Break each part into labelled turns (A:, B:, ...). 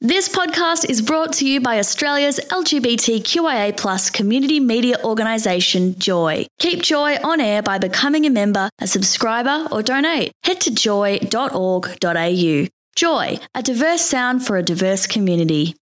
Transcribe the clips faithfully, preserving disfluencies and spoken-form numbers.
A: This podcast is brought to you by Australia's L G B T Q I A plus community media organisation, Joy. Keep Joy on air by becoming a member, a subscriber or donate. Head to joy dot org dot a u. Joy, a diverse sound for a diverse community.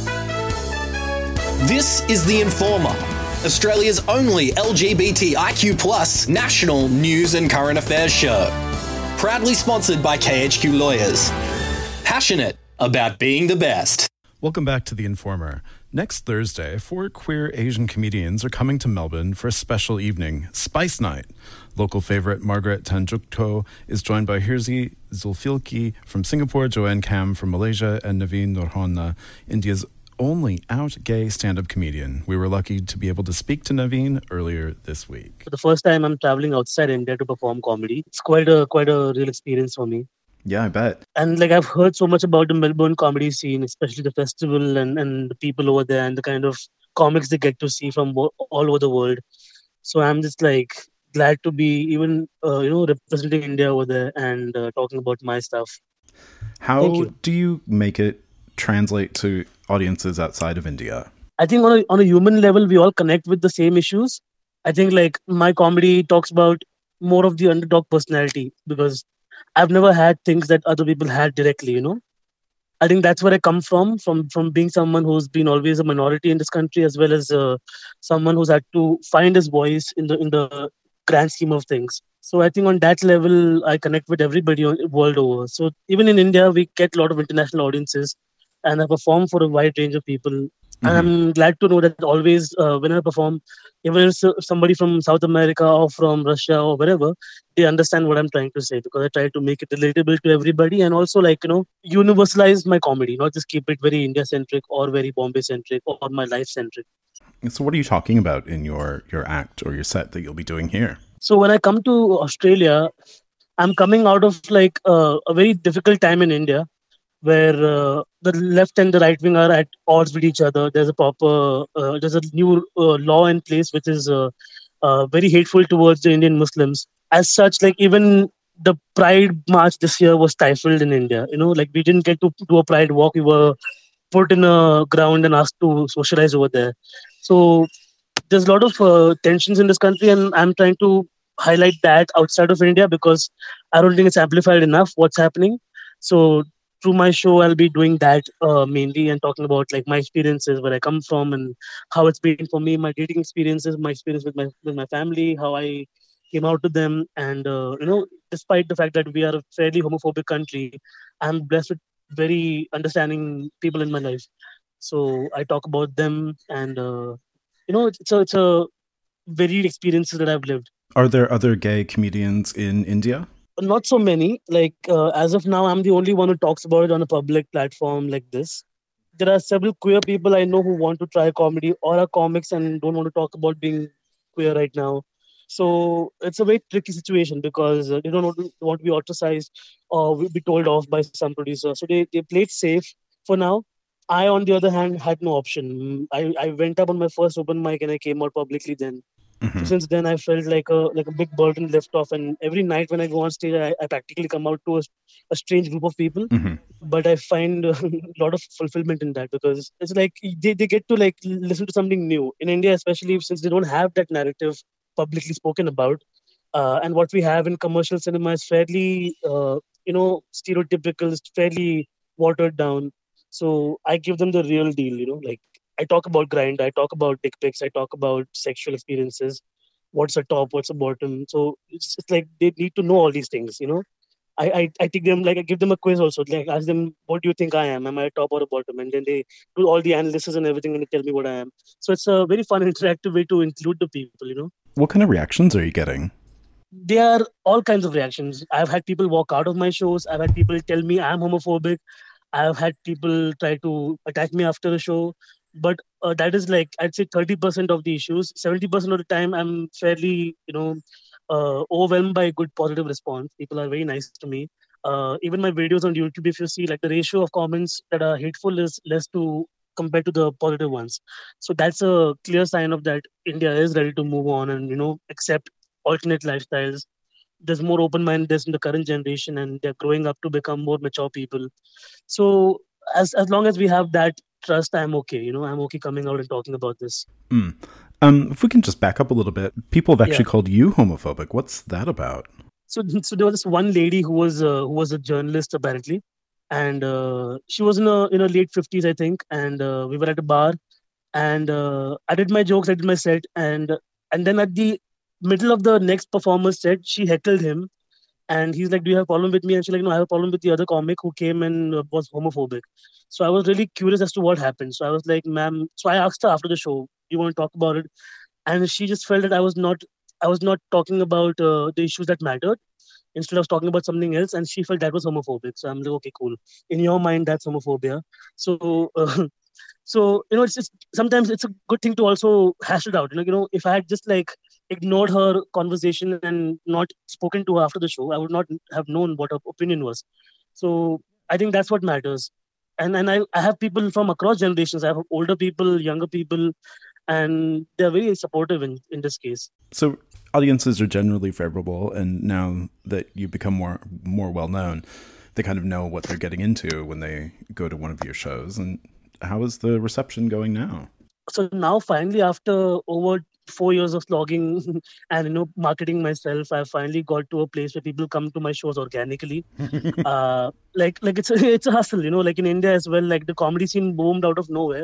B: This is The Informer, Australia's only L G B T I Q plus national news and current affairs show. Proudly sponsored by K H Q Lawyers. Passionate about being the best.
C: Welcome back to The Informer. Next Thursday, four queer Asian comedians are coming to Melbourne for a special evening, Spice Night. Local favourite Margaret Tanjukto is joined by Hirzi Zulfikli from Singapore, Joanne Kam from Malaysia, and Naveen Norhona, India's only out gay stand-up comedian. We were lucky to be able to speak to Naveen earlier this week.
D: For the first time I'm traveling outside India to perform comedy. It's quite a quite a real experience for me.
C: Yeah, I bet.
D: And like I've heard so much about the Melbourne comedy scene, especially the festival and, and the people over there and the kind of comics they get to see from all over the world. So I'm just like glad to be even, uh, you know, representing India over there and uh, talking about my stuff.
C: How you. do you make it translate to audiences outside of India?
D: I think on a, on a human level, we all connect with the same issues. I think like my comedy talks about more of the underdog personality because I've never had things that other people had directly, you know. I think that's where I come from, from from being someone who's been always a minority in this country, as well as uh, someone who's had to find his voice in the in the grand scheme of things. So I think on that level, I connect with everybody on, world over. So even in India, we get a lot of international audiences, and I perform for a wide range of people. Mm-hmm. And I'm glad to know that always uh, when I perform, even if somebody from South America or from Russia or wherever, they understand what I'm trying to say because I try to make it relatable to everybody and also like, you know, universalize my comedy, not just keep it very India-centric or very Bombay-centric or my life-centric.
C: So what are you talking about in your, your act or your set that you'll be doing here?
D: So when I come to Australia, I'm coming out of like uh, a very difficult time in India where uh, the left and the right wing are at odds with each other. There's a proper, uh, there's a new uh, law in place which is uh, uh, very hateful towards the Indian Muslims. As such, like even the Pride March this year was stifled in India. You know, like we didn't get to do a Pride walk. We were put in a ground and asked to socialize over there. So there's a lot of uh, tensions in this country, and I'm trying to highlight that outside of India because I don't think it's amplified enough what's happening. So through my show, I'll be doing that uh, mainly and talking about like my experiences, where I come from and how it's been for me, my dating experiences, my experience with my with my family, how I came out to them. And, uh, you know, despite the fact that we are a fairly homophobic country, I'm blessed with very understanding people in my life. So I talk about them and, uh, you know, it's, it's, a, it's a varied experiences that I've lived.
C: Are there other gay comedians in India?
D: Not so many. Like uh, as of now, I'm the only one who talks about it on a public platform like this. There are several queer people I know who want to try comedy or are comics and don't want to talk about being queer right now. So it's a very tricky situation because uh, they don't want to, want to be ostracized or be told off by some producer. So they, they play it safe for now. I, on the other hand, had no option. I, I went up on my first open mic and I came out publicly then. Mm-hmm. So since then, I felt like a like a big burden lift off. And every night when I go on stage, I, I practically come out to a, a strange group of people. Mm-hmm. But I find a lot of fulfillment in that because it's like they, they get to like listen to something new. In India, especially since they don't have that narrative publicly spoken about. Uh, and what we have in commercial cinema is fairly, uh, you know, stereotypical, fairly watered down. So I give them the real deal, you know, like I talk about grind, I talk about dick pics, I talk about sexual experiences, what's a top, what's a bottom. So it's, it's like they need to know all these things, you know. I, I, I take them, like I give them a quiz also, like ask them, what do you think I am? Am I a top or a bottom? And then they do all the analysis and everything and they tell me what I am. So it's a very fun, interactive way to include the people, you know.
C: What kind of reactions are you getting?
D: There are all kinds of reactions. I've had people walk out of my shows. I've had people tell me I'm homophobic. I've had people try to attack me after the show. But uh, that is like, I'd say thirty percent of the issues. seventy percent of the time, I'm fairly, you know, uh, overwhelmed by a good positive response. People are very nice to me. Uh, even my videos on YouTube, if you see, like the ratio of comments that are hateful is less to compared to the positive ones. So that's a clear sign of that India is ready to move on and, you know, accept alternate lifestyles. There's more open-mindedness in the current generation and they're growing up to become more mature people. So as as long as we have that trust, I'm okay. You know, I'm okay coming out and talking about this.
C: Mm. Um, if we can just back up a little bit, people have actually
D: Yeah.
C: called you homophobic. What's that about?
D: So, so there was this one lady who was uh, who was a journalist apparently, and uh, she was in her in her late fifties, I think. And uh, we were at a bar, and uh, I did my jokes, I did my set, and and then at the middle of the next performer's set, she heckled him, and he's like, "Do you have a problem with me?" And she's like, "No, I have a problem with the other comic who came and uh, was homophobic." So I was really curious as to what happened. So I was like, "Ma'am," so I asked her after the show, "Do you want to talk about it?" And she just felt that I was not I was not talking about uh, the issues that mattered. Instead, I was talking about something else, and she felt that was homophobic. So I'm like, okay, cool. In your mind, that's homophobia. So, uh, so you know, it's just sometimes it's a good thing to also hash it out. You know, you know, if I had just like ignored her conversation and not spoken to her after the show, I would not have known what her opinion was. So I think that's what matters. And and I, I have people from across generations. I have older people, younger people, and they're very supportive in, in this case.
C: So audiences are generally favorable, and now that you become more more well known, they kind of know what they're getting into when they go to one of your shows. And how is the reception going now?
D: So now finally, after over four years of vlogging and you know marketing myself, I finally got to a place where people come to my shows organically. uh, like like it's a, it's a hustle, you know. Like in India as well, like the comedy scene boomed out of nowhere,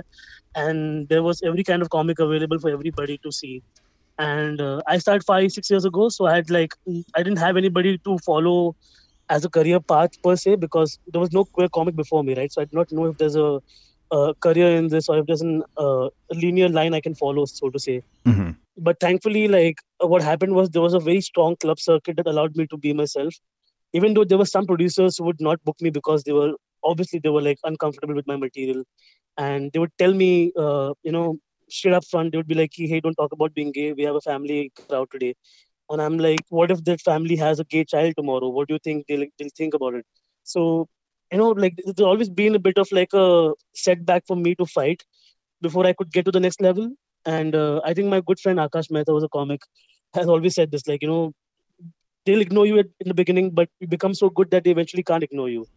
D: and there was every kind of comic available for everybody to see. And uh, I started five six years ago, so I had like I didn't have anybody to follow as a career path per se, because there was no queer comic before me, right? So I did not know if there's a, a career in this or if there's an, uh, a linear line I can follow, so to say.
C: Mm-hmm.
D: But thankfully, like uh, what happened was there was a very strong club circuit that allowed me to be myself. Even though there were some producers who would not book me because they were obviously they were like uncomfortable with my material, and they would tell me, uh, you know, straight up front, they would be like, "Hey, don't talk about being gay. We have a family crowd today." And I'm like, what if that family has a gay child tomorrow? What do you think they'll, they'll think about it? So, you know, like there's always been a bit of like a setback for me to fight before I could get to the next level. And uh, I think my good friend Akash Mehta, who's a comic, has always said this, like, you know, they'll ignore you at, in the beginning, but you become so good that they eventually can't ignore you.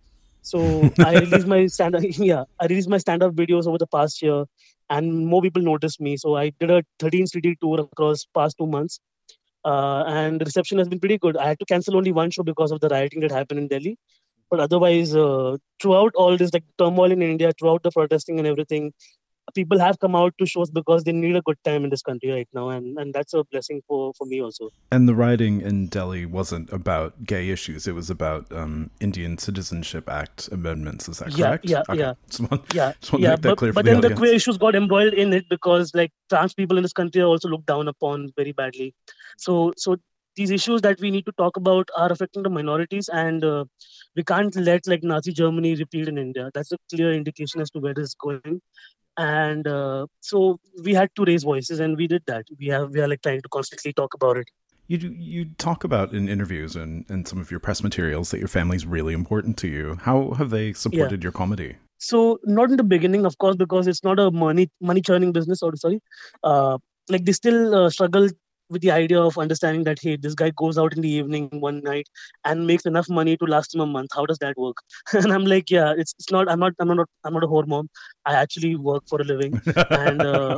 D: So I released my stand up, yeah, I released my stand up videos over the past year, and more people noticed me. So I did a thirteen city tour across past two months uh, and the reception has been pretty good. I had to cancel only one show because of the rioting that happened in Delhi. But otherwise, uh, throughout all this like turmoil in India, throughout the protesting and everything, people have come out to shows because they need a good time in this country right now, and, and that's a blessing for, for me also.
C: And the rioting in Delhi wasn't about gay issues; it was about um, Indian Citizenship Act amendments. Is that
D: Yeah,
C: correct?
D: yeah,
C: okay.
D: yeah,
C: Just want,
D: yeah,
C: just want
D: yeah.
C: to make that
D: But
C: clear for
D: but
C: the
D: then
C: audience.
D: the queer issues got embroiled in it because like trans people in this country are also looked down upon very badly. So so these issues that we need to talk about are affecting the minorities, and uh, we can't let like Nazi Germany repeat in India. That's a clear indication as to where this is going. And uh, so we had to raise voices, and we did that. We have we are like trying to constantly talk about it.
C: You you talk about in interviews and, and some of your press materials that your family's really important to you. How have they supported yeah. your comedy?
D: So not in the beginning, of course, because it's not a money money churning business. Or sorry, uh, like they still uh, struggle with the idea of understanding that, hey, this guy goes out in the evening one night and makes enough money to last him a month. How does that work? And I'm like, yeah, it's it's not. I'm not. I'm not. I'm not a whore mom. I actually work for a living, and uh,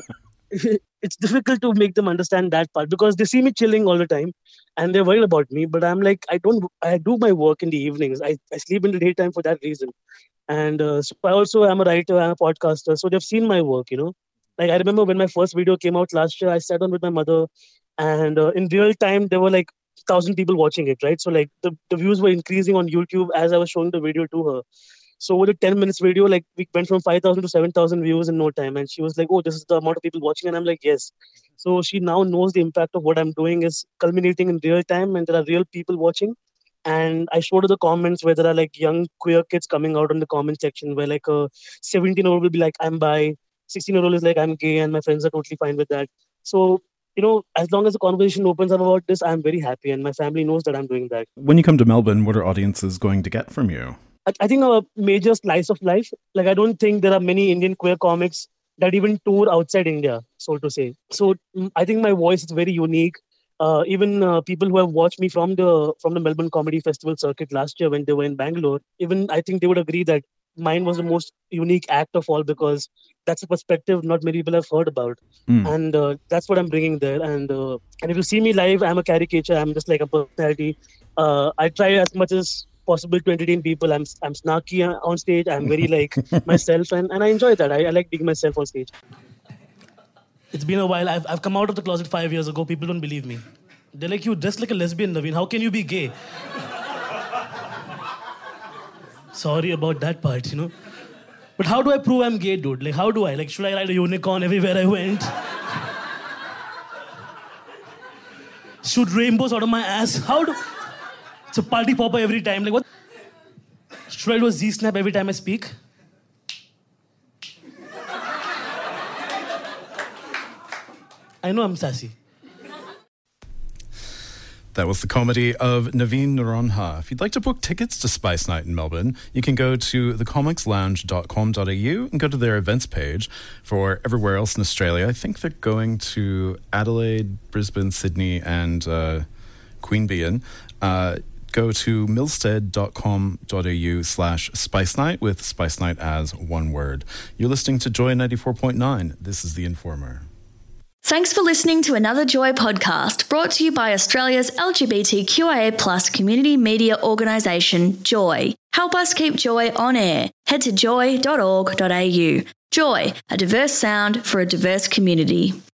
D: it's difficult to make them understand that part because they see me chilling all the time, and they're worried about me. But I'm like, I don't. I do my work in the evenings. I, I sleep in the daytime for that reason. And uh, so I also am a writer. I'm a podcaster. So they've seen my work. You know, like I remember when my first video came out last year, I sat down with my mother. And uh, in real time, there were like thousand people watching it, right? So like the, the views were increasing on YouTube as I was showing the video to her. So with a ten minutes video, like we went from five thousand to seven thousand views in no time. And she was like, oh, this is the amount of people watching. And I'm like, yes. So she now knows the impact of what I'm doing is culminating in real time, and there are real people watching. And I showed her the comments where there are like young queer kids coming out in the comment section where like a seventeen year old will be like, I'm bi, sixteen year old is like, I'm gay, and my friends are totally fine with that. So you know, as long as the conversation opens up about this, I'm very happy, and my family knows that I'm doing that.
C: When you come to Melbourne, what are audiences going to get from you?
D: I, I think a major slice of life. Like, I don't think there are many Indian queer comics that even tour outside India, so to say. So I think my voice is very unique. Uh, even uh, people who have watched me from the from the Melbourne Comedy Festival circuit last year when they were in Bangalore, even I think they would agree that mine was the most unique act of all, because that's a perspective not many people have heard about.
C: Mm.
D: And uh, that's what I'm bringing there. And uh, and if you see me live, I'm a caricature. I'm just like a personality. Uh, I try as much as possible to entertain people. I'm I'm snarky on stage. I'm very like myself, and, and I enjoy that. I, I like being myself on stage.
E: It's been a while. I've, I've come out of the closet five years ago. People don't believe me. They're like, you dress like a lesbian, Naveen. How can you be gay? Sorry about that part, you know. But how do I prove I'm gay, dude? Like, how do I? Like, should I ride a unicorn everywhere I went? Shoot rainbows out of my ass? How do... It's a party popper every time. Like, what? Should I do a Z-snap every time I speak? I know I'm sassy.
C: That was the comedy of Naveen Naranha. If you'd like to book tickets to Spice Night in Melbourne, you can go to the comics lounge dot com dot a u and go to their events page. For everywhere else in Australia, I think they're going to Adelaide, Brisbane, Sydney, and uh, Queanbeyan. Uh, go to milstead dot com dot a u slash Spice Night with Spice Night as one word. You're listening to Joy ninety-four point nine. This is The Informer.
A: Thanks for listening to another Joy podcast brought to you by Australia's L G B T Q I A plus community media organisation, Joy. Help us keep Joy on air. Head to joy dot org dot a u. Joy, a diverse sound for a diverse community.